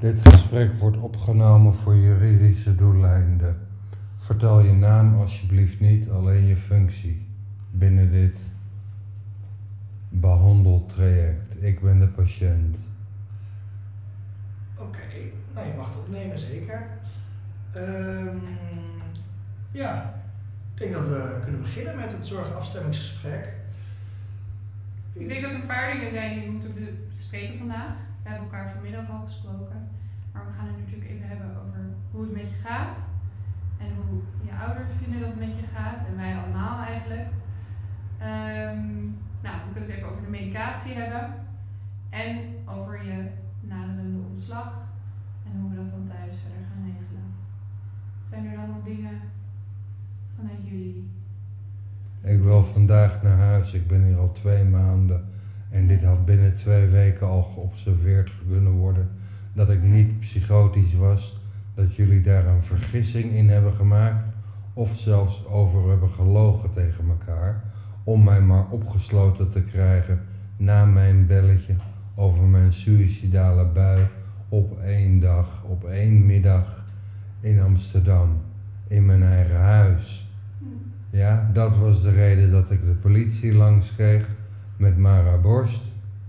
Dit gesprek wordt opgenomen voor juridische doeleinden. Vertel je naam alsjeblieft niet, alleen je functie binnen dit behandeltraject. Ik ben de patiënt. Oké, nou je mag het opnemen, zeker. Ja, ik denk dat we kunnen beginnen met het zorgafstemmingsgesprek. Ik denk dat er een paar dingen zijn die we moeten bespreken vandaag. We hebben elkaar vanmiddag al gesproken. Maar we gaan het natuurlijk even hebben over hoe het met je gaat. En hoe je ouders vinden dat het met je gaat. En wij allemaal eigenlijk. We kunnen het even over de medicatie hebben. En over je naderende ontslag. En hoe we dat dan thuis verder gaan regelen. Zijn er dan nog dingen vanuit jullie? Ik wil vandaag naar huis. Ik ben hier al 2 maanden. En dit had binnen 2 weken al geobserveerd kunnen worden. Dat ik niet psychotisch was. Dat jullie daar een vergissing in hebben gemaakt. Of zelfs over hebben gelogen tegen elkaar. Om mij maar opgesloten te krijgen na mijn belletje over mijn suïcidale bui op 1 dag, op 1 middag in Amsterdam. In mijn eigen huis. Ja, dat was de reden dat ik de politie langs kreeg met Mara Borst.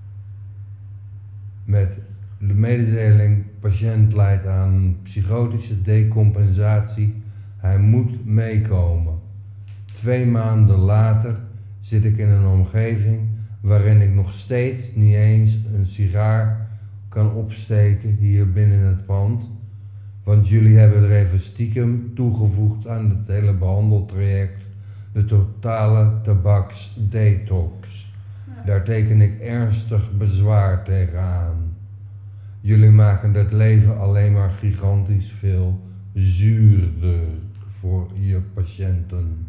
Met de mededeling, patiënt lijdt aan psychotische decompensatie. Hij moet meekomen. 2 maanden later zit ik in een omgeving waarin ik nog steeds niet eens een sigaar kan opsteken hier binnen het pand. Want jullie hebben er even stiekem toegevoegd aan het hele behandeltraject de totale tabaksdetox. Daar teken ik ernstig bezwaar tegen aan. Jullie maken het leven alleen maar gigantisch veel zuurder voor je patiënten.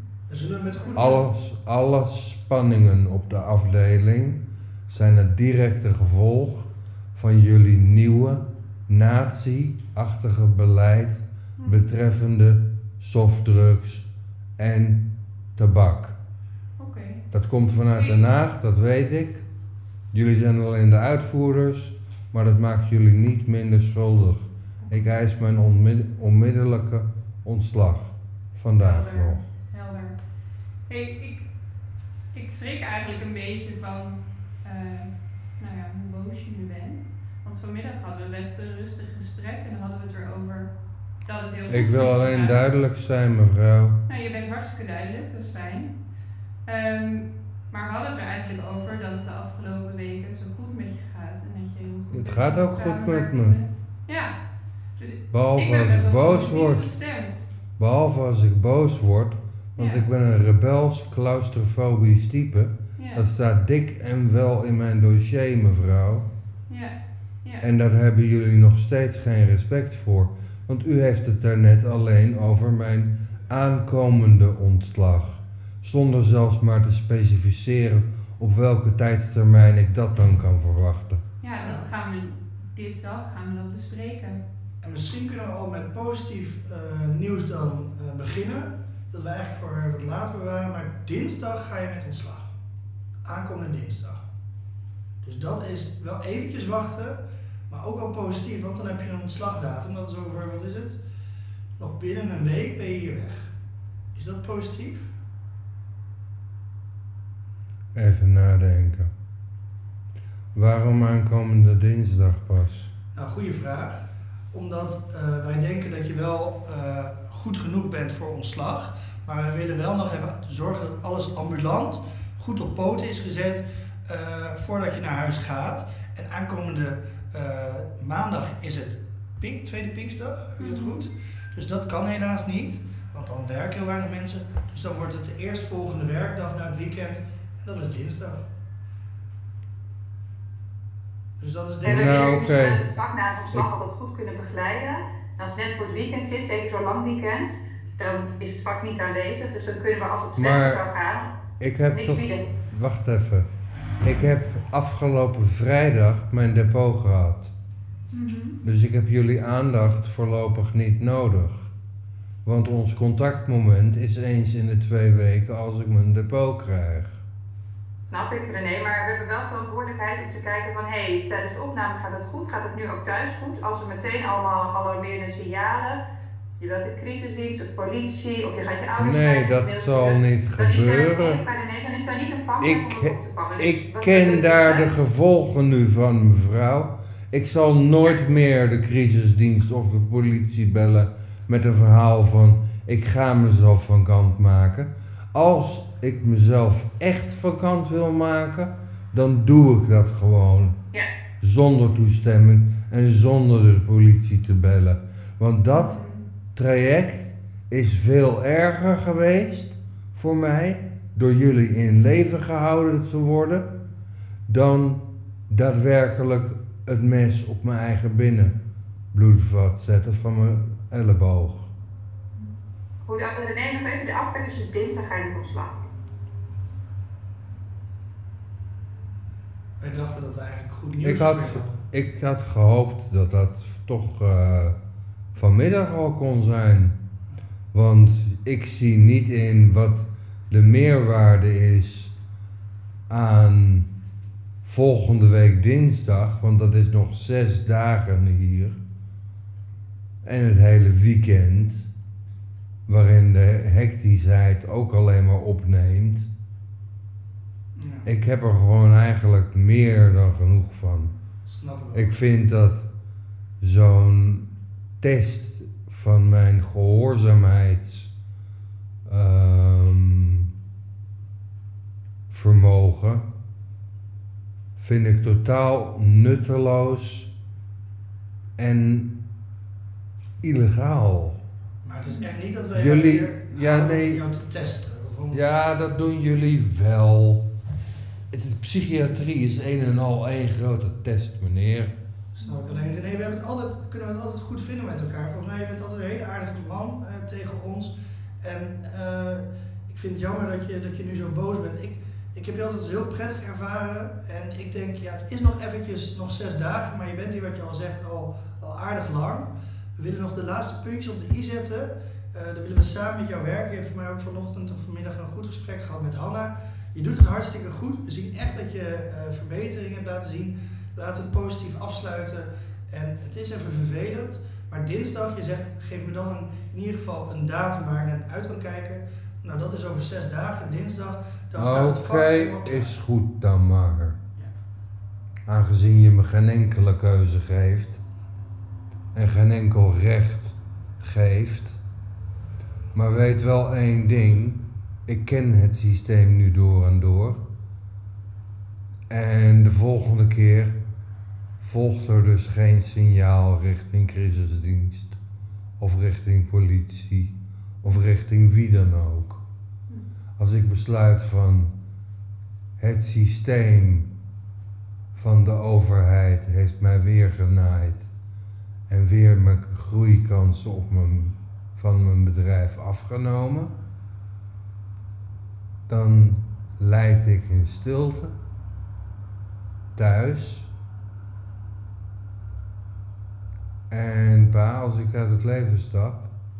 Alle spanningen op de afdeling zijn het directe gevolg van jullie nieuwe nazi-achtige beleid betreffende softdrugs en tabak. Okay. Dat komt vanuit Den Haag, dat weet ik. Jullie zijn alleen de uitvoerders, maar dat maakt jullie niet minder schuldig. Ik eis mijn onmiddellijke ontslag. Vandaag Helder. nog. Helder. Hey, ik schrik eigenlijk een beetje van hoe boos je nu bent. Want vanmiddag hadden we best een rustig gesprek en dan hadden we het erover dat het heel goed Ik wil alleen gaat. duidelijk zijn, mevrouw. Nou, je bent hartstikke duidelijk, dat is fijn. Maar we hadden het er eigenlijk over dat het de afgelopen weken zo goed met je gaat. En dat je heel goed Het gaat ook goed met me. Ja. Dus Behalve ik ben als best ik wel boos positief word. gestemd. Behalve als ik boos word, want Ja. ik ben een rebels, claustrofobisch type. Ja. Dat staat dik en wel in mijn dossier, mevrouw. Ja. Ja. En daar hebben jullie nog steeds geen respect voor. Want u heeft het daarnet alleen over mijn aankomende ontslag. Zonder zelfs maar te specificeren op welke tijdstermijn ik dat dan kan verwachten. Ja, dat gaan we dinsdag dat bespreken. En misschien kunnen we al met positief nieuws dan beginnen. Dat we eigenlijk voor wat later bewaren, maar dinsdag ga je met ontslag. Aankomende dinsdag. Dus dat is wel eventjes wachten, maar ook wel positief, want dan heb je een ontslagdatum. Dat is over, wat is het? Nog binnen een week ben je hier weg. Is dat positief? Even nadenken. Waarom aankomende dinsdag pas? Nou, goede vraag. Omdat wij denken dat je wel goed genoeg bent voor ontslag. Maar wij willen wel nog even zorgen dat alles ambulant goed op poten is gezet voordat je naar huis gaat. En aankomende maandag is het tweede Pinkster, heb je dat goed? Dus dat kan helaas niet, want dan werken heel weinig mensen. Dus dan wordt het de eerstvolgende werkdag na het weekend en dat is dinsdag. Dus dat is En we Nou, willen oké. vanuit het vak na het ontslag altijd goed kunnen begeleiden. En als het net voor het weekend zit, zeker zo'n lang weekend, dan is het vak niet aanwezig. Dus dan kunnen we als het slechter zou gaan, Ik heb niks toch... bieden. Wacht even. Ik heb afgelopen vrijdag mijn depot gehad. Dus ik heb jullie aandacht voorlopig niet nodig. Want ons contactmoment is eens in de 2 weken als ik mijn depot krijg. Snap ik, René, maar we hebben wel verantwoordelijkheid om te kijken van tijdens de opname gaat het goed, gaat het nu ook thuis goed? Als er meteen allemaal alarmerende signalen, je wilt de crisisdienst of politie of je gaat je ouders Nee, dat zal niet gebeuren. Dan is daar niet een vangnet om het op te vangen. Dus Ik ken daar de gevolgen nu van, mevrouw. Ik zal nooit meer de crisisdienst of de politie bellen met een verhaal van ik ga mezelf van kant maken. Als ik mezelf echt van kant wil maken, dan doe ik dat gewoon. Ja. Zonder toestemming en zonder de politie te bellen. Want dat traject is veel erger geweest voor mij door jullie in leven gehouden te worden dan daadwerkelijk het mes op mijn eigen binnenbloedvat zetten van mijn elleboog. Goed, René, nog even de afspraak, dus dinsdag ga je met ontslag. Wij dachten dat we eigenlijk goed nieuws hadden. Ik had gehoopt dat dat toch vanmiddag al kon zijn. Want ik zie niet in wat de meerwaarde is aan volgende week dinsdag, want dat is nog 6 dagen hier. En het hele weekend, waarin de hectischheid ook alleen maar opneemt. Ja, Ik heb er gewoon eigenlijk meer dan genoeg van. snap ik wel. Ik vind dat zo'n test van mijn gehoorzaamheidsvermogen vind ik totaal nutteloos en illegaal. Maar het is echt niet dat we Jullie- hier ja, houden nee. om jou te testen. Of om- Ja, dat doen jullie wel. De psychiatrie is een en al één grote test, meneer. Snap ik alleen. René, kunnen we het altijd goed vinden met elkaar. Volgens mij, je bent altijd een hele aardige man tegen ons. En ik vind het jammer dat je nu zo boos bent. Ik heb je altijd heel prettig ervaren. En ik denk, ja, het is nog eventjes, nog 6 dagen. Maar je bent hier, wat je al zegt, al aardig lang. We willen nog de laatste puntjes op de i zetten. Daar willen we samen met jou werken. Je hebt voor mij ook vanochtend of vanmiddag een goed gesprek gehad met Hanna. Je doet het hartstikke goed. We zien echt dat je verbetering hebt laten zien. Laten we het positief afsluiten. En het is even vervelend. Maar dinsdag, je zegt, geef me dan in ieder geval een datum waar ik naar uit kan kijken. Nou, dat is over 6 dagen, dinsdag. Dan staat het vak helemaal klaar. Is goed dan maar. Ja. Aangezien je me geen enkele keuze geeft en geen enkel recht geeft. Maar weet wel één ding, ik ken het systeem nu door en door. En de volgende keer volgt er dus geen signaal richting crisisdienst of richting politie of richting wie dan ook. Als ik besluit van het systeem van de overheid heeft mij weer genaaid en weer mijn groeikansen van mijn bedrijf afgenomen, dan lijd ik in stilte thuis. En als ik uit het leven stap,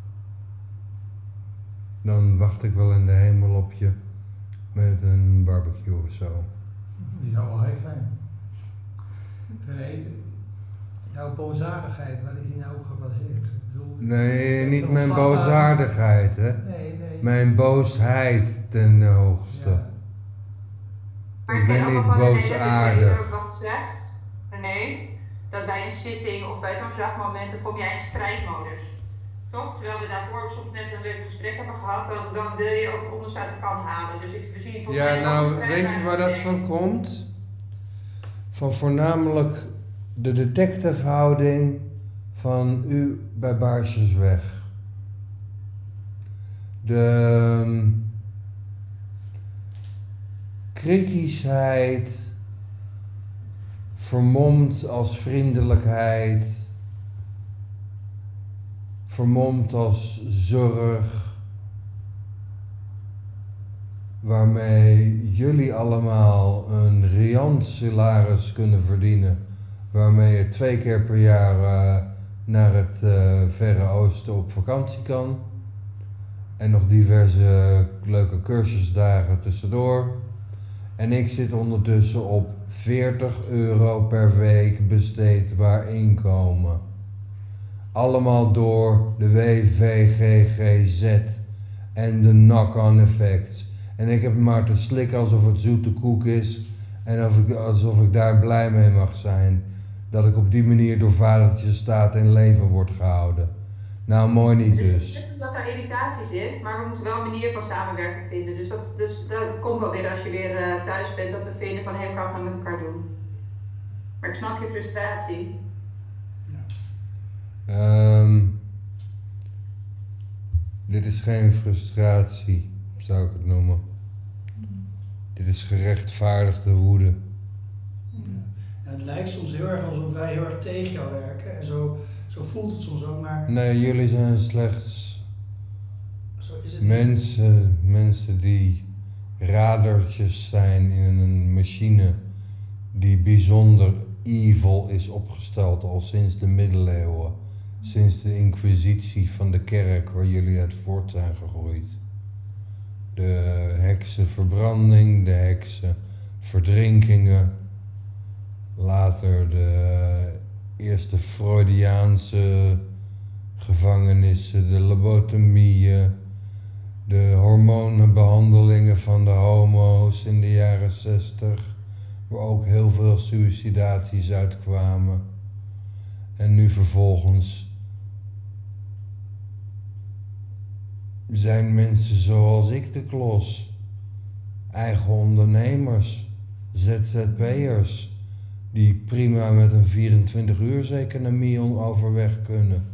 dan wacht ik wel in de hemel op je met een barbecue of zo. Die zou wel heel zijn. René, jouw boosaardigheid, waar is die nou op gebaseerd? Ik bedoel, Nee, niet mijn ontslag aan- boosaardigheid, hè. Nee. Mijn boosheid ten hoogste. Ja. Maar Ik ben ken ook niet wel van René boosaardig. dat je wat zegt, René, dat bij een zitting of bij zo'n slagmoment dan kom jij in strijdmodus. Toch? Terwijl we daarvoor soms net een leuk gesprek hebben gehad, dan wil je ook het onderste uit de kan halen. Dus we zien volgens mij Ja, ook nou, een strijd weet je waar dat van komt? Van voornamelijk de detectivehouding van u bij Baarsjesweg. De kritischheid, vermomd als vriendelijkheid, vermomd als zorg, waarmee jullie allemaal een riant salaris kunnen verdienen, waarmee je 2 keer per jaar naar het Verre Oosten op vakantie kan en nog diverse leuke cursusdagen tussendoor. En ik zit ondertussen op €40 per week besteedbaar inkomen. Allemaal door de WVGGZ en de knock-on effects. En ik heb maar te slikken alsof het zoete koek is en alsof ik daar blij mee mag zijn. Dat ik op die manier door vadertje staat in leven word gehouden. Nou, mooi niet dus. Ik denk dat er irritatie zit, maar we moeten wel een manier van samenwerking vinden. Dus dat komt wel weer als je weer thuis bent, dat we vinden van, hé, we gaan het nou met elkaar doen. Maar ik snap je frustratie. Dit is geen frustratie, zou ik het noemen. Dit is gerechtvaardigde woede. Ja, het lijkt soms heel erg alsof wij heel erg tegen jou werken. En zo voelt het soms ook, maar Nee, jullie zijn slechts zo is het niet. mensen die radertjes zijn in een machine die bijzonder evil is opgesteld al sinds de middeleeuwen. Sinds de inquisitie van de kerk waar jullie uit voort zijn gegroeid. De heksenverbranding, de heksenverdrinkingen. Later de eerste Freudiaanse gevangenissen, de lobotomieën. De hormonenbehandelingen van de homo's in de jaren 60. Waar ook heel veel suïcidaties uitkwamen. En nu vervolgens zijn mensen zoals ik de klos. Eigen ondernemers, ZZP'ers, die prima met een 24-uurseconomie overweg kunnen.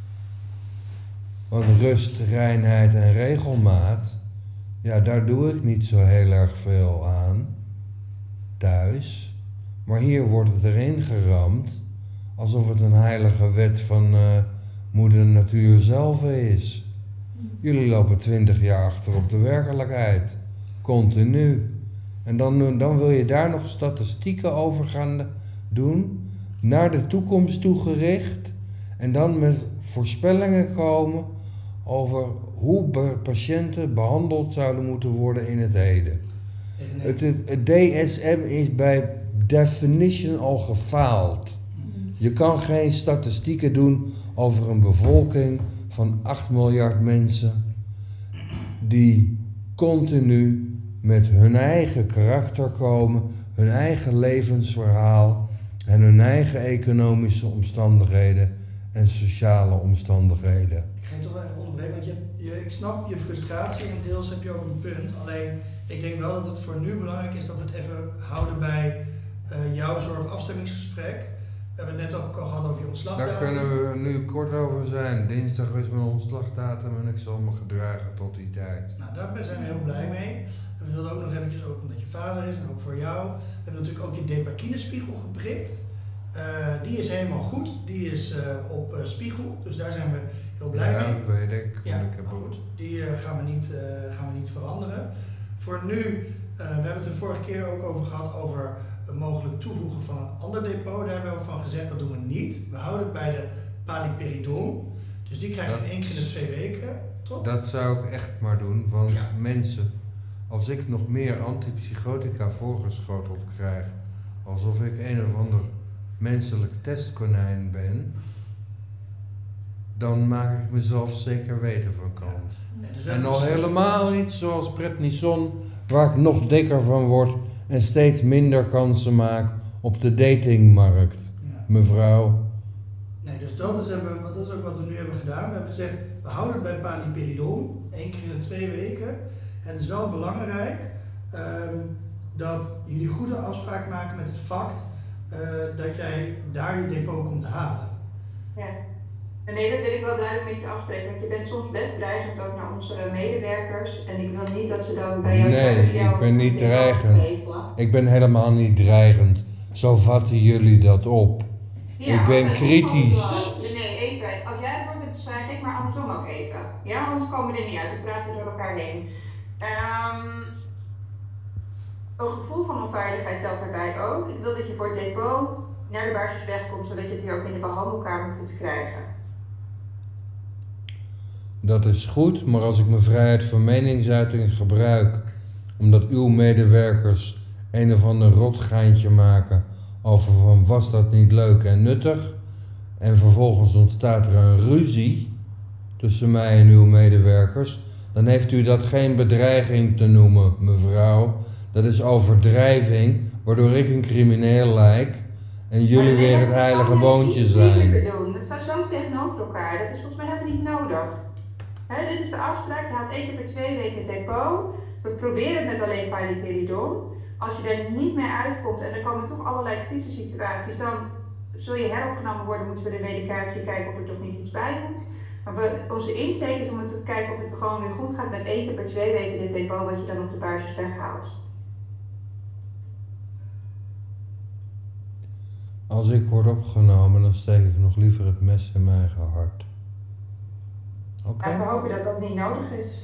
Want rust, reinheid en regelmaat, ja, daar doe ik niet zo heel erg veel aan thuis. Maar hier wordt het erin geramd alsof het een heilige wet van moeder natuur zelf is. Jullie lopen 20 jaar achter op de werkelijkheid. Continu. En dan wil je daar nog statistieken over gaan doen. Naar de toekomst toegericht. En dan met voorspellingen komen over hoe patiënten behandeld zouden moeten worden in het heden. Het DSM is bij definition al gefaald. Je kan geen statistieken doen over een bevolking van 8 miljard mensen die continu met hun eigen karakter komen, hun eigen levensverhaal en hun eigen economische omstandigheden en sociale omstandigheden. Ik ga je toch even onderbreken, want ik snap je frustratie en deels heb je ook een punt. Alleen, ik denk wel dat het voor nu belangrijk is dat we het even houden bij jouw zorgafstemmingsgesprek. We hebben het net ook al gehad over je ontslagdatum. Daar kunnen we nu kort over zijn. Dinsdag is mijn ontslagdatum en ik zal me gedragen tot die tijd. Nou, daar zijn we heel blij mee. En we wilden ook nog eventjes, ook omdat je vader is en ook voor jou. We hebben natuurlijk ook je depakinespiegel geprikt. Die is helemaal goed. Die is op spiegel. Dus daar zijn we heel blij mee. Ja, weet ik. Ja, Ik heb goed. Die gaan we niet veranderen. Voor nu, we hebben het de vorige keer ook over gehad over mogelijk toevoegen van een ander depot. Daar hebben we van gezegd, dat doen we niet. We houden het bij de paliperidon. Dus die krijg je 1 keer in de 2 weken. Top? Dat zou ik echt maar doen, want mensen, als ik nog meer antipsychotica voorgeschoteld krijg, alsof ik een of ander menselijk testkonijn ben, dan maak ik mezelf zeker weten van kant. Dus En al helemaal niet zoals prednison, waar ik nog dikker van word en steeds minder kansen maak op de datingmarkt, mevrouw. Nee, dus dat is ook wat we nu hebben gedaan. We hebben gezegd, we houden het bij paliperidon, 1 keer in de 2 weken. Het is wel belangrijk dat jullie goede afspraak maken met het fact dat jij daar je depot komt halen. Ja. Nee, dat wil ik wel duidelijk met je afspreken, want je bent soms best dreigend ook naar onze medewerkers en ik wil niet dat ze dan bij jou... Nee, ik ben niet dreigend. Ik ben helemaal niet dreigend. Zo vatten jullie dat op. Ja, ik ben kritisch. Nee, even. Als jij het woord bent, schrijf ik, maar andersom ook even. Ja, anders komen we er niet uit. Dan praten we door elkaar heen. Een gevoel van onveiligheid telt daarbij ook. Ik wil dat je voor het depot naar de baarsjesweg komt, zodat je het hier ook in de behandelkamer kunt krijgen. Dat is goed, maar als ik mijn vrijheid van meningsuiting gebruik, omdat uw medewerkers een of ander rotgeintje maken over van was dat niet leuk en nuttig. En vervolgens ontstaat er een ruzie tussen mij en uw medewerkers. Dan heeft u dat geen bedreiging te noemen, mevrouw. Dat is overdrijving, waardoor ik een crimineel lijk en jullie weer het heilige boontje zijn. Dat staat zo tegenover elkaar. Dat is volgens mij helemaal niet nodig. Dit is de afspraak. Je haalt 1 keer per 2 weken het depot. We proberen het met alleen paliperidon. Als je er niet mee uitkomt en er komen toch allerlei crisissituaties, dan zul je heropgenomen worden. Moeten we de medicatie kijken of er toch niet iets bij moet. Maar onze insteek is om te kijken of het gewoon weer goed gaat met 1 keer per 2 weken dit depot wat je dan op de basis weghaalt. Als ik word opgenomen, dan steek ik nog liever het mes in mijn eigen hart. Oké? We hopen dat dat niet nodig is.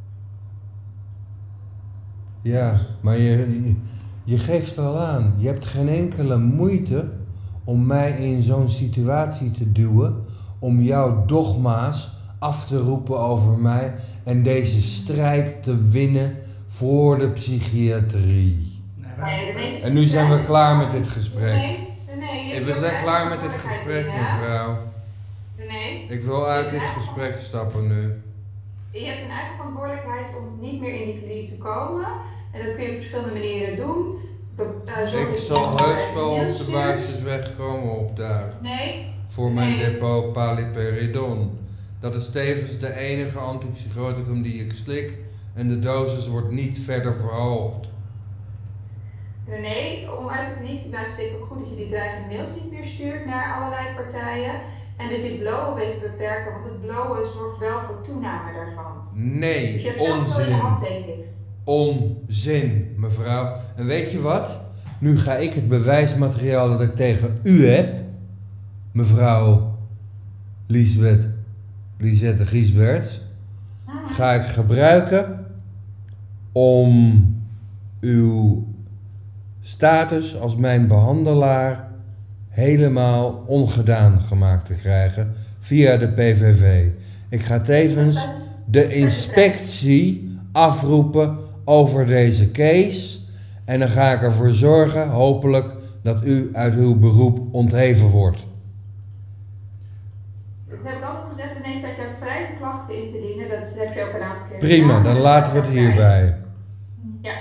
Ja, maar je geeft al aan. Je hebt geen enkele moeite om mij in zo'n situatie te duwen, om jouw dogma's af te roepen over mij en deze strijd te winnen voor de psychiatrie. En nu zijn we klaar met dit gesprek. We zijn klaar met dit gesprek, mevrouw. Ik wil uit dit gesprek stappen nu. Je hebt een eigen verantwoordelijkheid om niet meer in die kliniek te komen. En dat kun je op verschillende manieren doen. Ik zal heus wel op de basis wegkomen opdagen. Voor mijn depot paliperidon. Dat is tevens de enige antipsychoticum die ik slik. En de dosis wordt niet verder verhoogd. Nee, om uit de kliniek te blijven vind ik ook goed dat je die dreigende mails niet meer stuurt naar allerlei partijen. En dat je het blowen weet te beperken, want het blowen zorgt wel voor toename daarvan. Nee, dus je hebt zelf wel je handtekening. Onzin, mevrouw. En weet je wat? Nu ga ik het bewijsmateriaal dat ik tegen u heb, mevrouw Lisette Giesberts, ga ik gebruiken om uw status als mijn behandelaar helemaal ongedaan gemaakt te krijgen via de PVV. Ik ga tevens de inspectie afroepen over deze case en dan ga ik ervoor zorgen, hopelijk, dat u uit uw beroep ontheven wordt. Dat heb ik altijd gezegd, ineens dat je vrij klachten in te dienen, dat heb je ook een aantal keer. Prima, dan laten we het hierbij. Ja.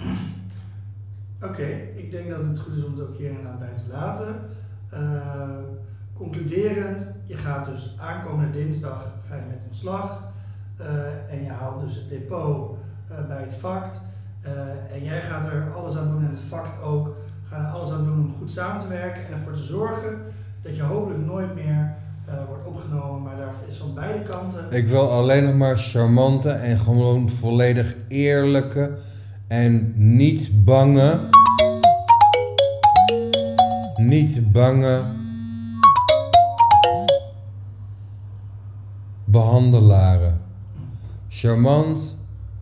Oké, ik denk dat het goed is om het ook hier inderdaad bij te laten. Concluderend, je gaat dus aankomende dinsdag ga je met ontslag en je haalt dus het depot bij het VACT en jij gaat er alles aan doen en het VACT ook, gaan er alles aan doen om goed samen te werken en ervoor te zorgen dat je hopelijk nooit meer wordt opgenomen, maar daarvoor is van beide kanten. Ik wil alleen nog maar charmante en gewoon volledig eerlijke en niet bange behandelaren. Charmant,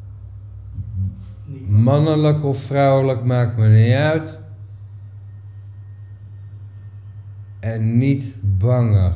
mannelijk of vrouwelijk, maakt me niet uit. En niet bangig.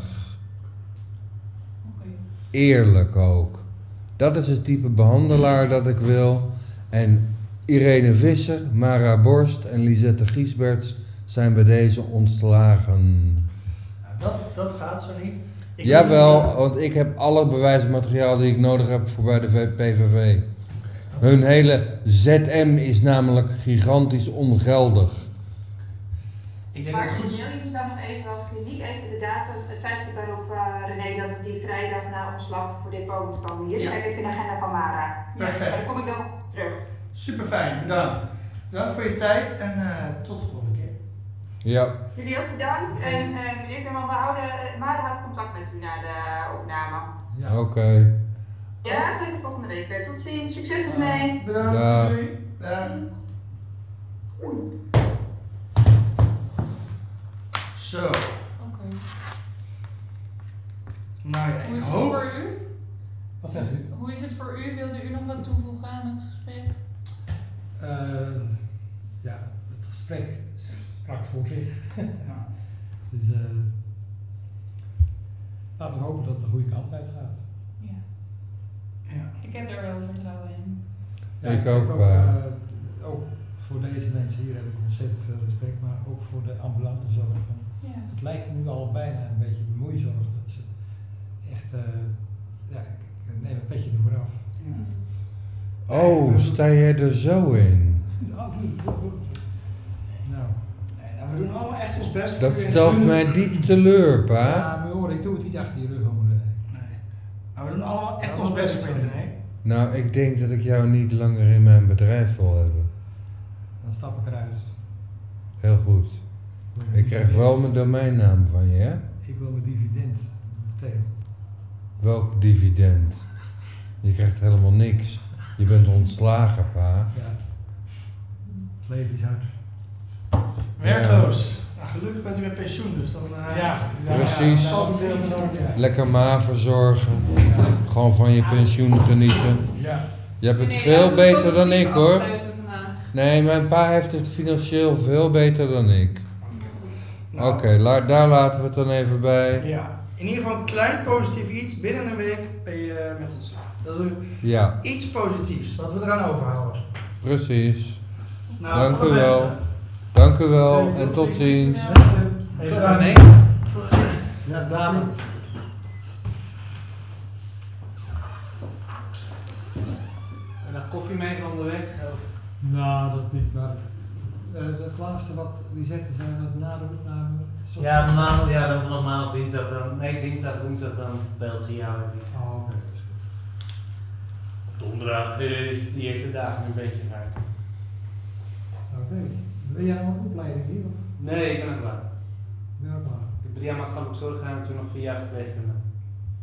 Eerlijk ook. Dat is het type behandelaar dat ik wil. En Irene Visser, Mara Borst en Lisette Giesberts zijn bij deze ontslagen. Dat gaat zo niet. Jawel, want ik heb alle bewijsmateriaal die ik nodig heb voor bij de PVV. Hun hele ZM is namelijk gigantisch ongeldig. Ik denk Maar dat het goed wil jullie dan nog even als kliniek even de datum, het tijdstip waarop René dan die vrijdag na ontslag voor depot moet komen? Hier kijk ik in de agenda van Mara. Perfect. Daar kom ik dan op terug. super fijn, bedankt. Bedankt voor je tijd en tot de volgende keer. Ja. Jullie ook bedankt. En meneer Kerman, Mara houdt contact met u na de opname. Ja. Oké. Ja, zijn ze volgende week weer. Tot ziens. Succes ermee. Bedankt. Dag. Doei. Dag. Zo. Oké. Nou ja, Hoe ik is het hoop. voor u? Wat zegt u? Hoe is het voor u? Wilde u nog wat toevoegen aan het gesprek? Ja, het gesprek sprak voor zich. Ja. Dus laten we hopen dat het de goede kant uit gaat. Ja. Ja. Ik heb er wel vertrouwen in. Ja, Ik heb ook, ook voor deze mensen hier heb ik ontzettend veel respect, maar ook voor de ambulante zorg. Ja. Het lijkt nu al bijna een beetje bemoeizorg dat ze echt, ja, ik neem een petje ervoor af. Oh, sta jij er zo in? Nou, Nee, nou, we doen allemaal echt ons best voor Dat u en stelt u- mij diep teleur, pa. ja, maar hoor, ik doe het niet achter je rug om, René. Nee. Nou, we doen allemaal echt ons best voor je, nee. Nou, ik denk dat ik jou niet langer in mijn bedrijf wil hebben. Dan stap ik eruit. Heel goed. Ik krijg wel mijn domeinnaam van je, hè? Ik wil mijn dividend meteen. Welk dividend? Je krijgt helemaal niks. Je bent ontslagen, pa. Ja. Het leven is hard. Werkloos. Nou, gelukkig bent u met pensioen, dus dan... Precies. dan valt het beeld zo. Lekker ma verzorgen. Gewoon van je pensioen genieten. Ja. Je hebt het Nee, veel laten we beter dan positief ik, hoor. afsluiten vandaag. Nee, mijn pa heeft het financieel veel beter dan ik. Nou, Oké, daar laten we het dan even bij. Ja, in ieder geval een klein positief iets. Binnen een week ben je met ons. Dat is Ja, iets positiefs, wat we eraan overhouden. precies. Nou, Dank van u de wel. beste. Dank u wel Hey, en tot tot ziens. ziens. Mensen, hey, Tot bedankt. René. Tot ziens. Ja, David. En nog koffie mee van onderweg? Nou, dat niet, maar het laatste wat Lisette zei, dat na de opname. Ja, dan vanaf maandag, dinsdag, dinsdag, woensdag, dan belt ze jou even. Oh, oké. Donderdag is die eerste dagen een beetje raar. Oké. Ben jij nog een opleiding hier? Of Nee, ik ben er klaar. ben je al klaar? Ik heb 3 jaar maatschappelijk zorg gedaan en toen nog 4 jaar verpleegkunde.